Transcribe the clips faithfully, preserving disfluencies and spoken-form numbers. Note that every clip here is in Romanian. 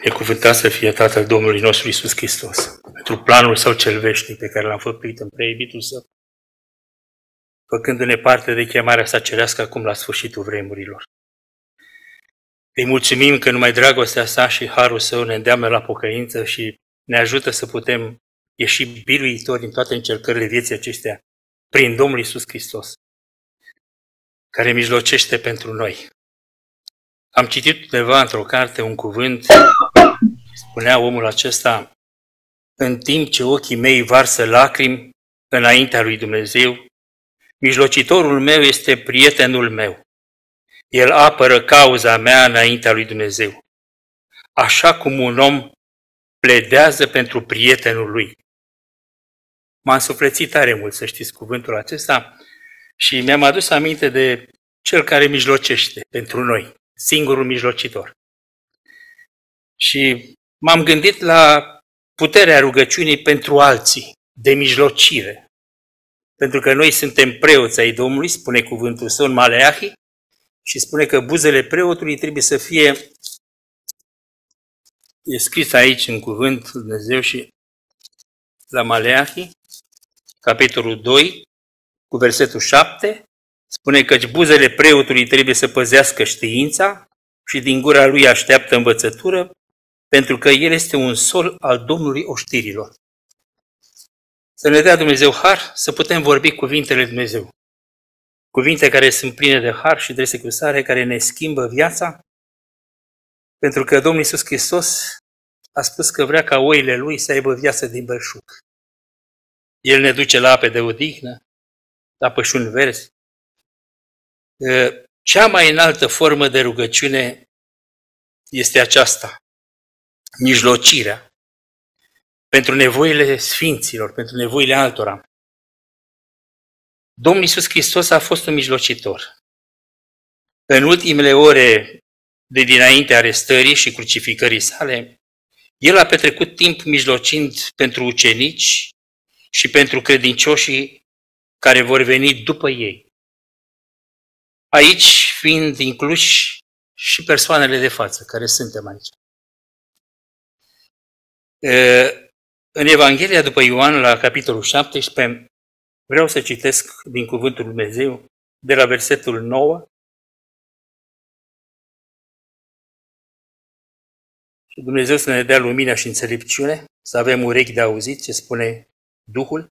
Binecuvântat să fie Tatăl Domnului nostru Iisus Hristos, pentru planul Său cel veșnic pe care l-am făptuit în preiubitul Său, făcându-ne parte de chemarea Sa cerească acum la sfârșitul vremurilor. Îi mulțumim că numai dragostea Sa și harul Său ne îndeamnă la pocăință și ne ajută să putem ieși biruitori din toate încercările vieții acestea prin Domnul Iisus Hristos, care mijlocește pentru noi. Am citit undeva într-o carte un cuvânt, spunea omul acesta: în timp ce ochii mei varsă lacrimi înaintea lui Dumnezeu, mijlocitorul meu este prietenul meu. El apără cauza mea înaintea lui Dumnezeu, așa cum un om pledează pentru prietenul lui. M-a însuflețit tare mult să știți cuvântul acesta și mi-am adus aminte de cel care mijlocește pentru noi, singurul mijlocitor. Și m-am gândit la puterea rugăciunii pentru alții, de mijlocire. Pentru că noi suntem preoți ai Domnului, spune cuvântul Său în Maleahi, și spune că buzele preotului trebuie să fie, e scris aici în cuvânt Dumnezeu și la Maleahi, capitolul doi, cu versetul șapte, spune că buzele preotului trebuie să păzească știința și din gura lui așteaptă învățătură, pentru că el este un sol al Domnului oștirilor. Să ne dea Dumnezeu har să putem vorbi cuvintele lui Dumnezeu. Cuvinte care sunt pline de har și de secusare, care ne schimbă viața, pentru că Domnul Iisus Hristos a spus că vrea ca oile Lui să aibă viață din belșug. El ne duce la ape de odihnă, la pășuni verzi. Cea mai înaltă formă de rugăciune este aceasta, mijlocirea, pentru nevoile sfinților, pentru nevoile altora. Domnul Iisus Hristos a fost un mijlocitor. În ultimele ore de dinainte arestării și crucificării sale, el a petrecut timp mijlocind pentru ucenici și pentru credincioșii care vor veni după ei. Aici fiind incluși și persoanele de față, care suntem aici. În Evanghelia după Ioan, la capitolul șaptesprezece, vreau să citesc din cuvântul lui Dumnezeu, de la versetul nouă. Și Dumnezeu să ne dea lumină și înțelepciune, să avem urechi de auzit ce spune Duhul.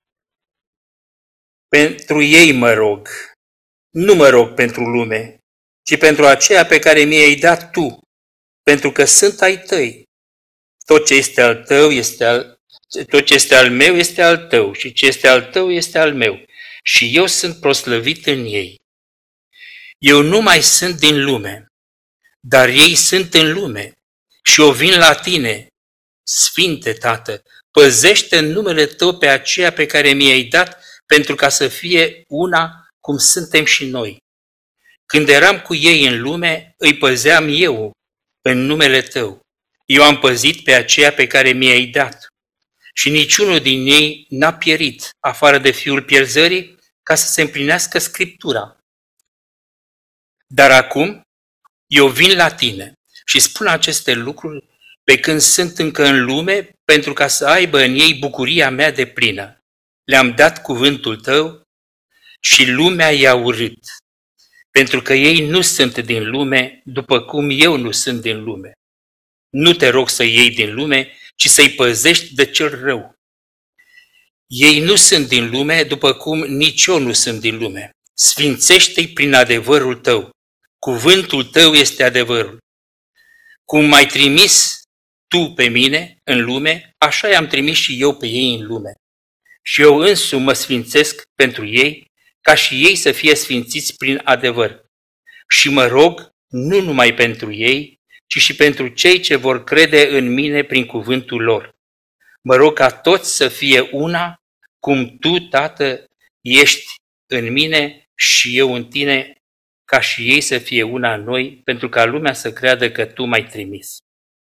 Pentru ei mă rog, nu mă rog pentru lume, ci pentru aceea pe care mi-ai dat tu, pentru că sunt ai tăi. Tot ce este al tău este al, tot ce este al meu este al tău și ce este al tău este al meu. Și eu sunt proslăvit în ei. Eu nu mai sunt din lume, dar ei sunt în lume și eu vin la tine, Sfinte Tată, păzește în numele tău pe aceea pe care mi-ai dat, pentru ca să fie una cum suntem și noi. Când eram cu ei în lume, îi păzeam eu în numele tău. Eu am păzit pe aceea pe care mi-ai dat. Și niciunul din ei n-a pierit, afară de fiul pierzării, ca să se împlinească Scriptura. Dar acum eu vin la tine și spun aceste lucruri pe când sunt încă în lume, pentru ca să aibă în ei bucuria mea deplină. Le-am dat cuvântul tău și lumea i-a urât, pentru că ei nu sunt din lume, după cum eu nu sunt din lume. Nu te rog să iei din lume, ci să-i păzești de cel rău. Ei nu sunt din lume, după cum nici eu nu sunt din lume. Sfințește-i prin adevărul tău. Cuvântul tău este adevărul. Cum m-ai trimis tu pe mine în lume, așa i-am trimis și eu pe ei în lume. Și eu însumi mă sfințesc pentru ei, ca și ei să fie sfințiți prin adevăr. Și mă rog nu numai pentru ei, ci și pentru cei ce vor crede în mine prin cuvântul lor. Mă rog ca toți să fie una, cum tu, Tată, ești în mine și eu în tine, ca și ei să fie una în noi, pentru ca lumea să creadă că tu m-ai trimis.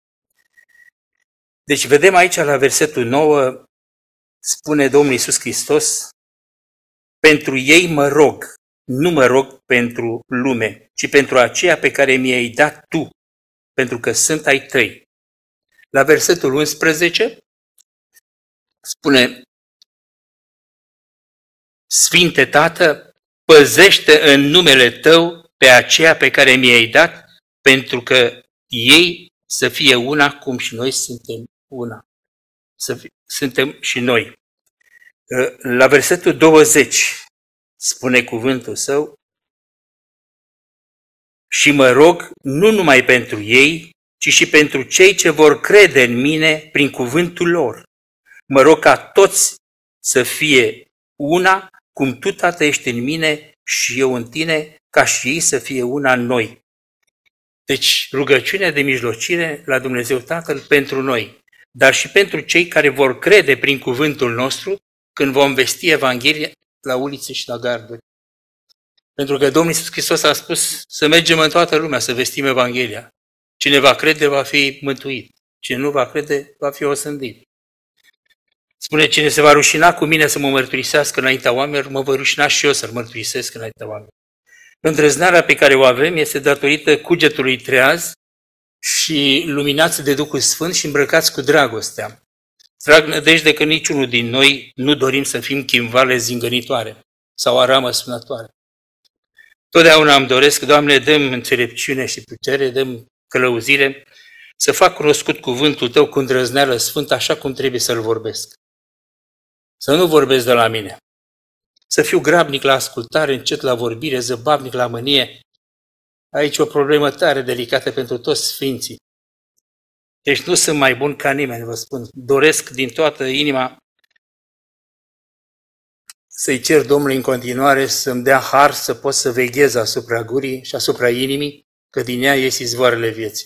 Deci vedem aici la versetul nouă, spune Domnul Iisus Hristos, pentru ei mă rog, nu mă rog pentru lume, ci pentru aceea pe care mi-ai dat tu, pentru că sunt ai tăi. La versetul unsprezece spune: Sfinte Tată, păzește în numele Tău pe aceea pe care mi-ai dat, pentru că ei să fie una cum și noi suntem una. Să fie, suntem și noi. La versetul douăzeci spune cuvântul Său: și mă rog nu numai pentru ei, ci și pentru cei ce vor crede în mine prin cuvântul lor. Mă rog ca toți să fie una, cum Tu, Tată, ești în mine și eu în Tine, ca și ei să fie una în noi. Deci rugăciunea de mijlocire la Dumnezeu Tatăl pentru noi, dar și pentru cei care vor crede prin cuvântul nostru când vom vesti Evanghelia la ulițe și la garduri. Pentru că Domnul Iisus Hristos a spus să mergem în toată lumea să vestim Evanghelia. Cine va crede va fi mântuit, cine nu va crede va fi osândit. Spune, cine se va rușina cu mine să mă mărturisească înaintea oamenilor, mă voi rușina și eu să-L mărturisesc înaintea oamenilor. Îndrăznarea pe care o avem este datorită cugetului treaz și luminați de Duhul Sfânt și îmbrăcați cu dragostea. Trag nădejde că niciunul din noi nu dorim să fim chimvale zingănitoare sau aramă sunătoare. Totdeauna îmi doresc, Doamne, dă-mi înțelepciune și putere, dă-mi călăuzire să fac cunoscut cuvântul Tău cu îndrăzneală sfântă așa cum trebuie să-L vorbesc. Să nu vorbesc de la mine. Să fiu grabnic la ascultare, încet la vorbire, zăbavnic la mânie. Aici o problemă tare delicată pentru toți sfinții. Deci nu sunt mai bun ca nimeni, vă spun. Doresc din toată inima să-i cer Domnului în continuare să-mi dea har să pot să veghez asupra gurii și asupra inimii, că din ea ies izvoarele vieții.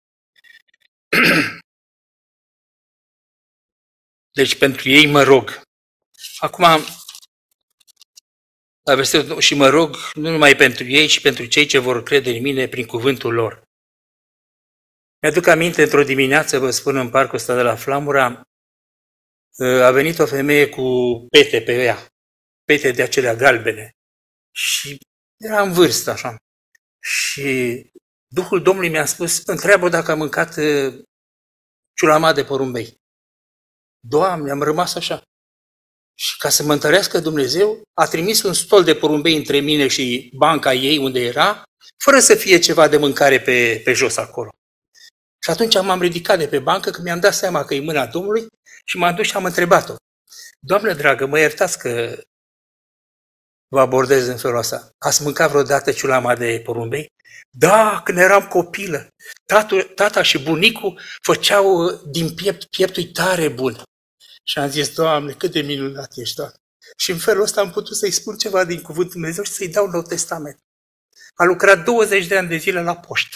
Deci pentru ei mă rog. Acum, la versetul, și mă rog nu numai pentru ei, ci pentru cei ce vor crede în mine prin cuvântul lor. Mi-aduc aminte, într-o dimineață, vă spun, în parcul ăsta de la Flamura, a venit o femeie cu pete pe ea, pete de acelea galbene. Și era în vârstă, așa. Și Duhul Domnului mi-a spus, întreabă dacă a mâncat ciulama de porumbei. Doamne, am rămas așa. Și ca să mă întărească Dumnezeu, a trimis un stol de porumbei între mine și banca ei unde era, fără să fie ceva de mâncare pe, pe jos acolo. Și atunci m-am ridicat de pe bancă, că mi-am dat seama că e mâna Domnului și m-am dus și am întrebat-o. Doamne dragă, mă iertați că vă abordez în felul ăsta. Ați mâncat vreodată ciulama de porumbei? Da, când eram copilă. Tatu, tata și bunicul făceau din piept, pieptul tare bun. Și am zis, Doamne, cât de minunat ești, Doamne. Și în felul ăsta am putut să-i spun ceva din Cuvântul Dumnezeu și să-i dau Nou Testament. A lucrat douăzeci de ani de zile la poștă.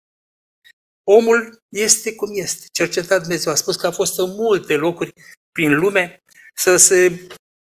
Omul este cum este. Cercetat Dumnezeu a spus că a fost în multe locuri prin lume să se,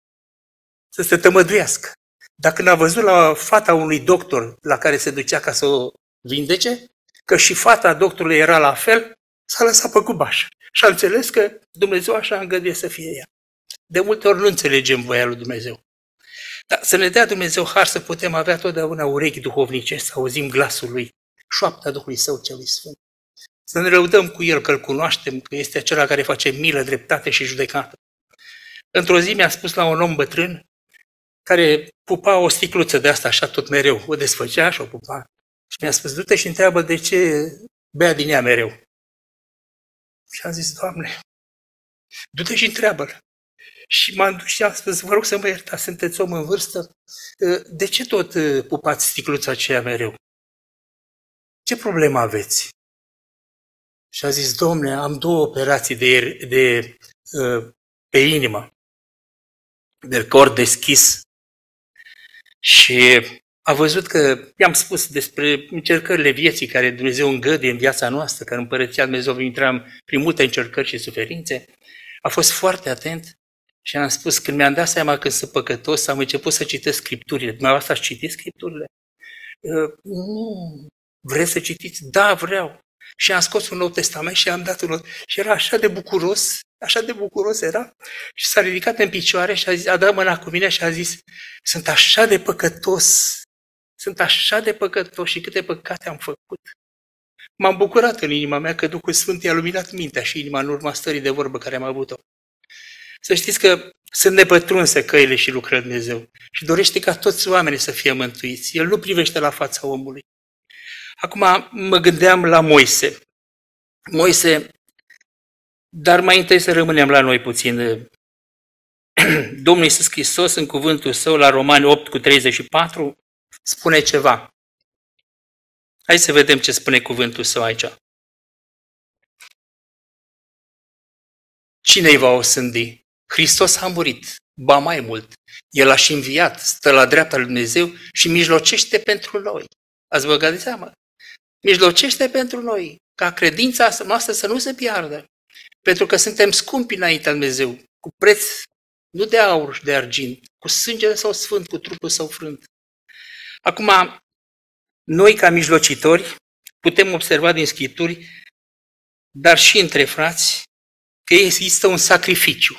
să se tămăduiască. Dar când a văzut la fata unui doctor la care se ducea ca să o vindece, că și fata doctorului era la fel, s-a lăsat pe cubaș. Și a înțeles că Dumnezeu așa îngăduie să fie ea. De multe ori nu înțelegem voia lui Dumnezeu. Dar să ne dea Dumnezeu har să putem avea totdeauna urechi duhovnicești, să auzim glasul Lui, șoapta Duhului Său celui Sfânt. Să ne lăudăm cu El, că Îl cunoaștem, că este acela care face milă, dreptate și judecată. Într-o zi mi-a spus la un om bătrân, care pupa o sticluță de asta așa tot mereu, o desfăcea și o pupa. Și mi-a spus, du-te și întreabă de ce bea din ea mereu. Și am zis, Doamne, du-te și întreabă-l. Și m-am dus și am spus, vă rog să mă iertați, sunteți om în vârstă, de ce tot pupați sticluța aceea mereu? Ce problemă aveți? Și a zis, Domne, am două operații de, de, pe inimă, de cord deschis. Și a văzut că i-am spus despre încercările vieții care Dumnezeu îngăduie în viața noastră, că în Împărăția Dumnezeu intram prin multe încercări și suferințe. A fost foarte atent și am spus, când mi-am dat seama că sunt păcătos, am început să citesc Scripturile. Dumneavoastră ați citit Scripturile? Uh, nu. Vreți să citiți? Da, vreau. Și am scos un Nou Testament și am dat unul. Și era așa de bucuros, așa de bucuros era. Și s-a ridicat în picioare și a, zis, a dat mâna cu mine și a zis, sunt așa de păcătos, sunt așa de păcătos și câte păcate am făcut. M-am bucurat în inima mea că Duhul Sfânt i-a luminat mintea și inima în urma stării de vorbă care am avut-o. Să știți că sunt nepătrunse căile și lucrările Dumnezeu și dorește ca toți oamenii să fie mântuiți. El nu privește la fața omului. Acum mă gândeam la Moise. Moise, dar mai întâi să rămânem la noi puțin. Domnul Iisus Hristos, în cuvântul său, la Romani opt cu treizeci și patru, spune ceva. Hai să vedem ce spune cuvântul său aici. Cine îi va osândi? Hristos a murit, ba mai mult. El a și înviat, stă la dreapta lui Dumnezeu și mijlocește pentru noi. Ați băgat de seamă? Mijlocește pentru noi, ca credința noastră să nu se piardă. Pentru că suntem scumpi înaintea lui Dumnezeu, cu preț nu de aur și de argint, cu sângele său sfânt, cu trupul său frânt. Acum, noi ca mijlocitori putem observa din Scripturi, dar și între frați, că există un sacrificiu.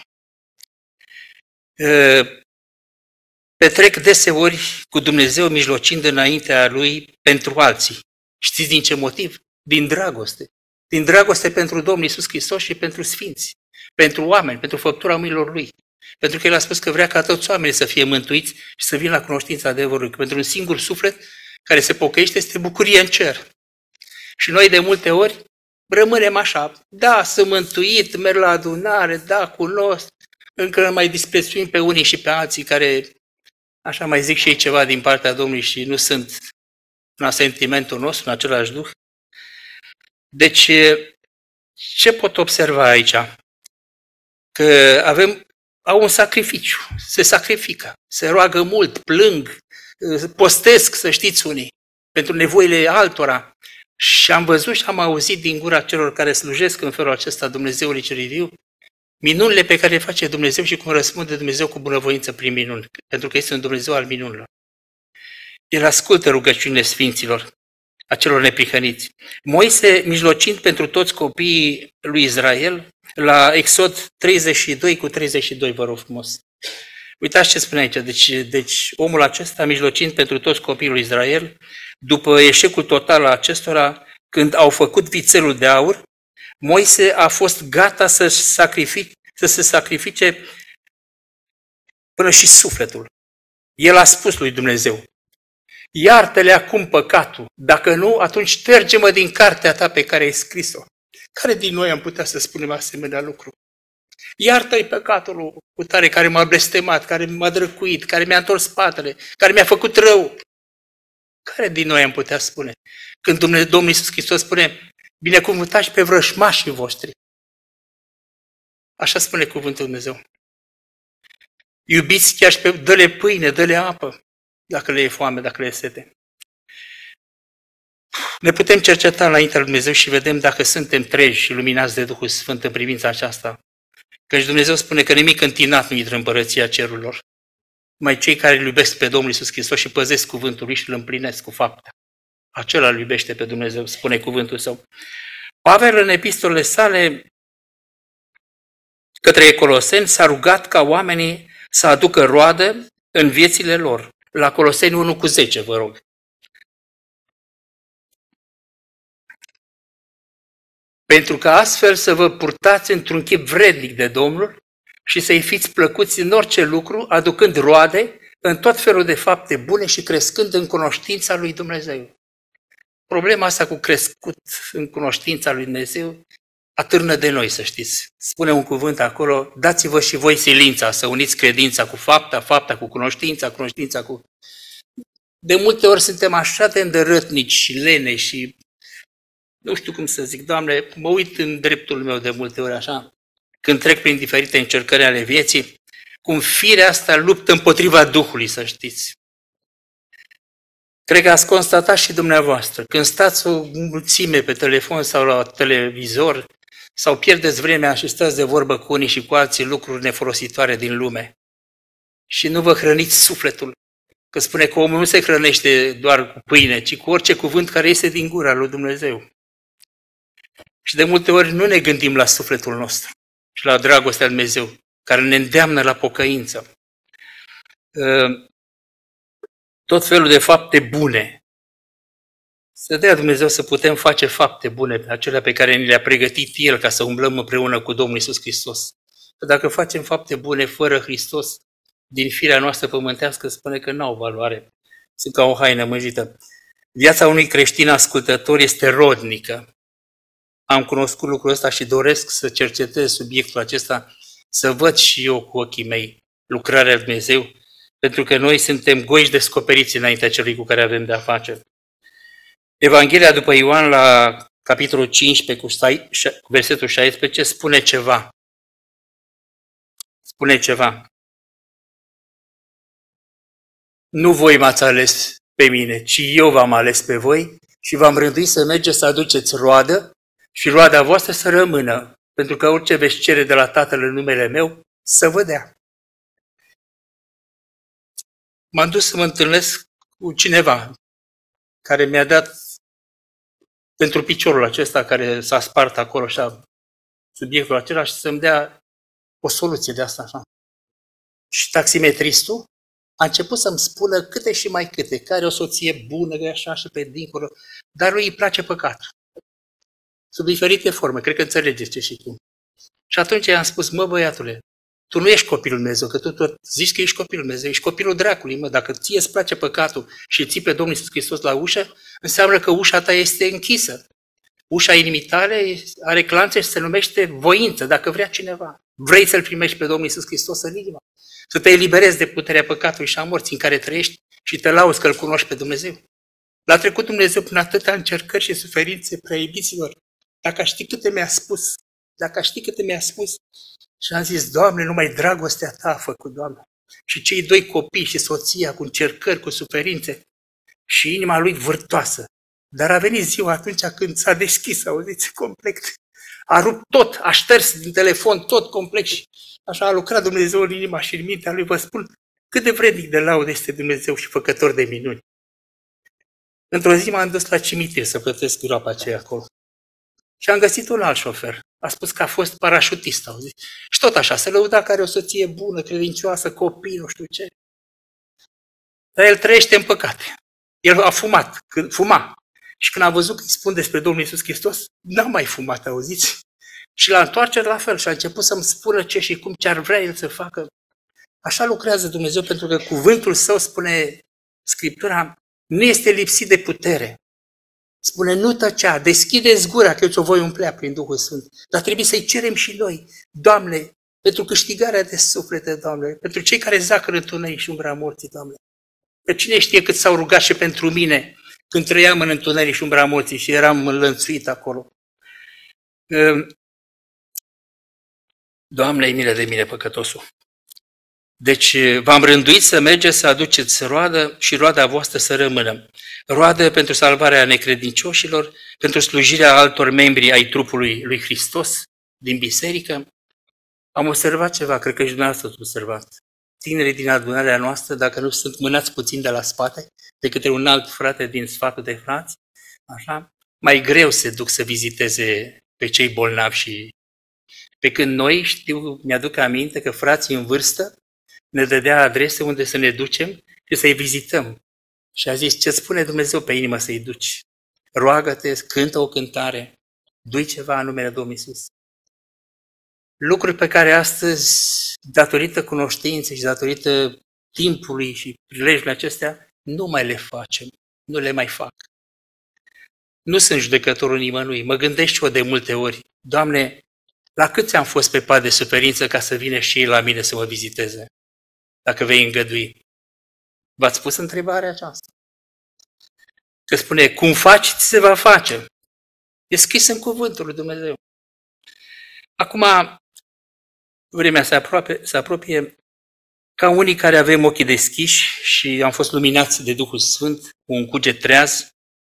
Petrec deseori cu Dumnezeu mijlocind înaintea Lui pentru alții. Știți din ce motiv? Din dragoste. Din dragoste pentru Domnul Iisus Hristos și pentru sfinți, pentru oameni, pentru făptura mâinilor Lui. Pentru că El a spus că vrea ca toți oamenii să fie mântuiți și să vină la cunoștința adevărului. Că pentru un singur suflet care se pocăiește este bucurie în cer. Și noi de multe ori rămânem așa, da, sunt mântuit, merg la adunare, da, cunosc, încă mai disprețuim pe unii și pe alții care, așa mai zic și ei ceva din partea Domnului și nu sunt în sentimentul nostru, în același duh. Deci, ce pot observa aici? Că avem, au un sacrificiu, se sacrifică, se roagă mult, plâng, postesc, să știți unii, pentru nevoile altora. Și am văzut și am auzit din gura celor care slujesc în felul acesta Dumnezeului cel viu, minunile pe care le face Dumnezeu și cum răspunde Dumnezeu cu bunăvoință prin minuni, pentru că este un Dumnezeu al minunilor. El ascultă rugăciunile sfinților, a celor neprihăniți. Moise, mijlocind pentru toți copiii lui Israel, la Exod treizeci și doi cu treizeci și doi, vă rog frumos. Uitați ce spune aici. Deci, deci omul acesta, mijlocind pentru toți copiii lui Israel, după eșecul total al acestora, când au făcut vițelul de aur, Moise a fost gata să, sacrifice, să se sacrifice până și sufletul. El a spus lui Dumnezeu, iartă-le acum păcatul, dacă nu, atunci șterge-mă din cartea ta pe care ai scris-o. Care din noi am putea să spunem asemenea lucru? Iartă-i păcatul cu tare care m-a blestemat, care m-a drăcuit, care mi-a întors spatele, care mi-a făcut rău. Care din noi am putea spune? Când Dumnezeu, Domnul Iisus Hristos spune, binecuvântați pe vrășmașii voștri. Așa spune cuvântul Dumnezeu. Iubiți chiar și pe, dă-le pâine, dă-le apă, dacă le e foame, dacă le e sete. Ne putem cerceta înaintea lui Dumnezeu și vedem dacă suntem treji și luminați de Duhul Sfânt în privința aceasta. Căci Dumnezeu spune că nimic întinat nu intră în împărăția cerurilor. Mai cei care îl iubesc pe Domnul Iisus Hristos și păzesc cuvântul lui și îl împlinesc cu fapta. Acela îl iubește pe Dumnezeu, spune cuvântul său. Pavel în epistolele sale către Coloseni s-a rugat ca oamenii să aducă roadă în viețile lor. La Coloseni unu cu zece, vă rog. Pentru că astfel să vă purtați într-un chip vrednic de Domnul și să-i fiți plăcuți în orice lucru, aducând roade în tot felul de fapte bune și crescând în cunoștința lui Dumnezeu. Problema asta cu crescut în cunoștința lui Dumnezeu atârnă de noi, să știți. Spune un cuvânt acolo, dați-vă și voi silința, să uniți credința cu fapta, fapta cu cunoștința, cunoștința cu... De multe ori suntem așa de îndărătnici și lene și... Nu știu cum să zic, Doamne, mă uit în dreptul meu de multe ori așa, când trec prin diferite încercări ale vieții, cum firea asta luptă împotriva Duhului, să știți. Cred că ați constatat și dumneavoastră, când stați o mulțime pe telefon sau la televizor, sau pierdeți vremea și stați de vorbă cu unii și cu alții lucruri nefolositoare din lume și nu vă hrăniți sufletul, că spune că omul nu se hrănește doar cu pâine, ci cu orice cuvânt care iese din gura lui Dumnezeu. Și de multe ori nu ne gândim la sufletul nostru și la dragostea lui Dumnezeu, care ne îndeamnă la pocăință. Tot felul de fapte bune Să dea Dumnezeu să putem face fapte bune pe acelea pe care ni le-a pregătit El ca să umblăm împreună cu Domnul Iisus Hristos. Că dacă facem fapte bune fără Hristos, din firea noastră pământească, spune că n-au valoare. Sunt ca o haină mânjită. Viața unui creștin ascultător este rodnică. Am cunoscut lucrul ăsta și doresc să cercetez subiectul acesta, să văd și eu cu ochii mei lucrarea lui Dumnezeu, pentru că noi suntem goiși descoperiți înaintea celui cu care avem de-a face. Evanghelia după Ioan la capitolul cincisprezece cu versetul șaisprezece spune ceva. Spune ceva. Nu voi m-ați ales pe mine, ci eu v-am ales pe voi și v-am rânduit să mergeți să aduceți roadă și roada voastră să rămână, pentru că orice veți cere de la Tatăl în numele meu, să vă dea. M-am dus să mă întâlnesc cu cineva care mi-a dat pentru piciorul acesta care s-a spart acolo așa, subiectul acela, și să-mi dea o soluție de asta așa. Și taximetristul a început să-mi spună câte și mai câte, că are o soție bună, că e așa și pe dincolo, dar lui îi place păcatul. Sub diferite forme, cred că înțelegeți ce și cum. Și atunci i-am spus, mă băiatule, tu nu ești copilul Dumnezeu, că tu tot zici că ești copilul Dumnezeu, ești copilul dracului, mă, dacă ție îți place păcatul și ții pe Domnul Iisus Hristos la ușă, înseamnă că ușa ta este închisă. Ușa inimii tale are clanțe și se numește voință, dacă vrea cineva. Vrei să-L primești pe Domnul Iisus Hristos în inima, să te eliberezi de puterea păcatului și a morții în care trăiești și te lauzi că Îl cunoști pe Dumnezeu. L-a trecut Dumnezeu prin atâtea încercări și suferințe, prea iubiților. Dacă știi câte mi-a spus, dacă știi câte mi-a spus, și am zis, Doamne, numai dragostea Ta a făcut, Doamne. Și cei doi copii și soția cu încercări, cu suferințe și inima lui vârtoasă. Dar a venit ziua atunci când s-a deschis, auziți, complet. A rupt tot, a șters din telefon tot complet și așa a lucrat Dumnezeu în inima și în mintea lui. Vă spun cât de vrednic de laudă este Dumnezeu și făcător de minuni. Într-o zi m-am dus la cimitir să plătesc groapa aceea acolo. Și am găsit un alt șofer. A spus că a fost parașutist, auzi? Și tot așa, se lăuda că are o soție bună, credincioasă, copii, nu știu ce. Dar el trăiește în păcate. El a fumat, când, fuma. Și când a văzut că îi spun despre Domnul Iisus Hristos, n-a mai fumat, auziți? Și la întoarcere la fel și a început să-mi spună ce și cum, ce ar vrea el să facă. Așa lucrează Dumnezeu, pentru că cuvântul Său, spune Scriptura, nu este lipsit de putere. Spune, nu tăcea, deschideți gura, că eu ți-o voi umplea prin Duhul Sfânt. Dar trebuie să-i cerem și noi, Doamne, pentru câștigarea de suflete, Doamne, pentru cei care zac în întuneric și umbra morții, Doamne. Că cine știe cât s-au rugat și pentru mine când trăiam în întuneric și umbra morții și eram înlănțuit acolo. Doamne, ai milă de mine, păcătosul. Deci v-am rânduit să mergeți să aduceți roadă și roada voastră să rămână. Roadă pentru salvarea necredincioșilor, pentru slujirea altor membri ai trupului lui Hristos din biserică. Am observat ceva, cred că și dumneavoastră ați observat. Tinerii din adunarea noastră, dacă nu sunt mânați puțin de la spate, de către un alt frate din sfatul de frați, așa, mai greu se duc să viziteze pe cei bolnavi și pe când noi, știu, mi-aduc aminte că frații în vârstă ne dădea adrese unde să ne ducem și să-i vizităm. Și a zis, ce spune Dumnezeu pe inimă să-i duci? Roagă-te, cântă o cântare, du-i ceva în numele Domnului Iisus. Lucruri pe care astăzi, datorită cunoștinței și datorită timpului și prilejurile acestea, nu mai le facem, nu le mai fac. Nu sunt judecătorul nimănui, mă gândesc și eu de multe ori, Doamne, la câți am fost pe pat de suferință ca să vină și ei la mine să mă viziteze? Dacă vei îngădui. V-ați pus întrebarea aceasta? Că spune, cum faci, ți se va face. E scris în cuvântul lui Dumnezeu. Acum, vremea se apropie, se apropie ca unii care avem ochii deschiși și am fost luminați de Duhul Sfânt, cu un cuget treaz,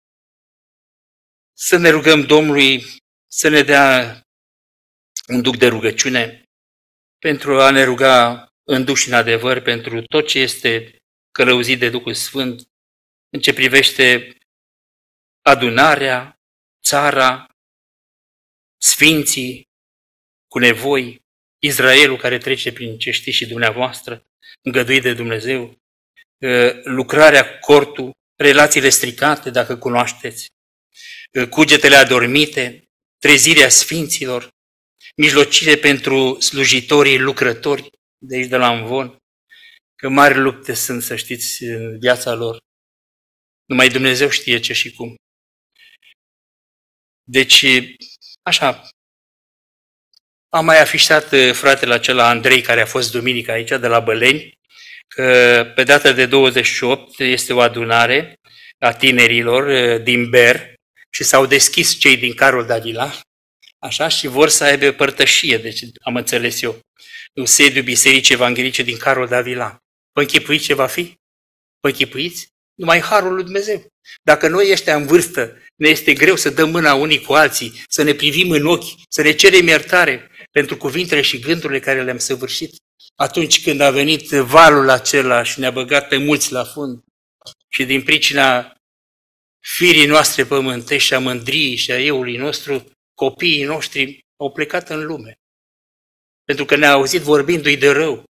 să ne rugăm Domnului să ne dea un duc de rugăciune pentru a ne ruga în duh și în adevăr pentru tot ce este călăuzit de Duhul Sfânt în ce privește adunarea, țara, sfinții cu nevoi, Israelul care trece prin ce știți și dumneavoastră, îngăduit de Dumnezeu, lucrarea cortul, relațiile stricate, dacă cunoașteți, cugetele adormite, trezirea sfinților, mijlocire pentru slujitorii lucrători de aici de la Amvon, că mari lupte sunt, să știți, în viața lor. Numai Dumnezeu știe ce și cum. Deci, așa, am mai afișat fratele acela Andrei, care a fost duminică aici, de la Băleni, că pe data de douăzeci și opt este o adunare a tinerilor din Ber și s-au deschis cei din Carol Davila, așa, și vor să aibă părtășie, deci am înțeles eu, în sediul Bisericii Evanghelice din Carol Davila. Vă închipuiți ce va fi? Vă închipuiți? Numai harul lui Dumnezeu. Dacă noi ăștia în vârstă ne este greu să dăm mâna unii cu alții, să ne privim în ochi, să ne cerem iertare pentru cuvintele și gândurile care le-am săvârșit, atunci când a venit valul acela și ne-a băgat pe mulți la fund și din pricina firii noastre pământești și a mândriei și a eului nostru, copiii noștri au plecat în lume. Pentru că ne-au auzit vorbindu-i de rău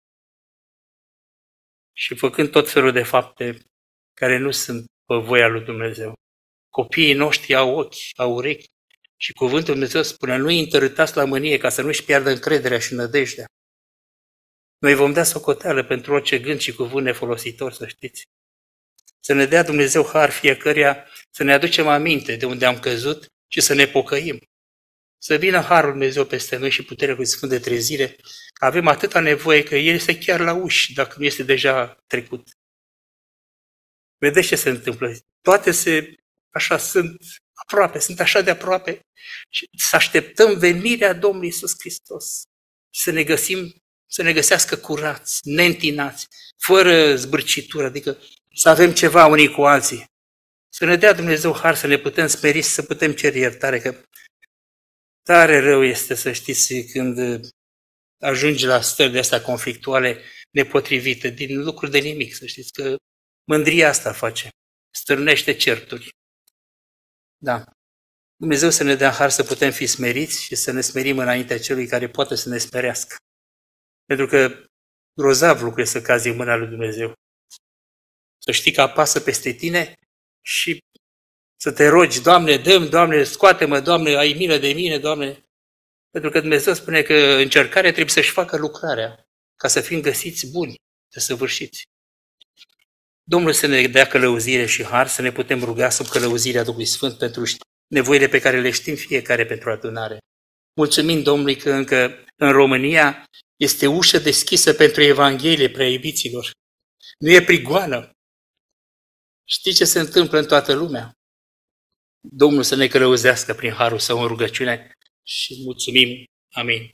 și făcând tot felul de fapte care nu sunt pe voia lui Dumnezeu. Copiii noștri au ochi, au urechi și cuvântul Dumnezeu spune, nu-i întărâtați la mânie ca să nu-și piardă încrederea și nădejdea. Noi vom da socoteală pentru orice gând și cuvânt nefolositor, să știți. Să ne dea Dumnezeu har fiecăruia, să ne aducem aminte de unde am căzut și să ne pocăim. Să vină harul Dumnezeu peste noi și puterea lui Sfânt de trezire, că avem atâta nevoie că El este chiar la uși, dacă nu este deja trecut. Vedeți ce se întâmplă? Toate se, așa sunt aproape, sunt așa de aproape și să așteptăm venirea Domnului Iisus Hristos. Să ne găsim, să ne găsească curați, neîntinați, fără zbârcitură, adică să avem ceva unii cu alții. Să ne dea Dumnezeu har să ne putem smeri, să putem cere iertare, că tare rău este, să știți, când ajungi la stări de astea conflictuale nepotrivite, din lucruri de nimic, să știți, că mândria asta face, stârnește certuri. Da. Dumnezeu să ne dea har să putem fi smeriți și să ne smerim înaintea celui care poate să ne smerească. Pentru că grozav lucru e să cazi în mâna lui Dumnezeu. Să știi că apasă peste tine și să te rogi, Doamne, dă-mi, Doamne, scoate-mă, Doamne, ai milă de mine, Doamne. Pentru că Dumnezeu spune că încercarea trebuie să-și facă lucrarea, ca să fim găsiți buni, desăvârșiți. Domnul să ne dea călăuzire și har, să ne putem ruga sub călăuzirea Duhului Sfânt pentru nevoile pe care le știm fiecare pentru adunare. Mulțumim Domnului că încă în România este ușă deschisă pentru Evanghelie, prea iubiților. Nu e prigoană. Știi ce se întâmplă în toată lumea? Domnul să ne călăuzească prin harul său în rugăciune și mulțumim. Amin.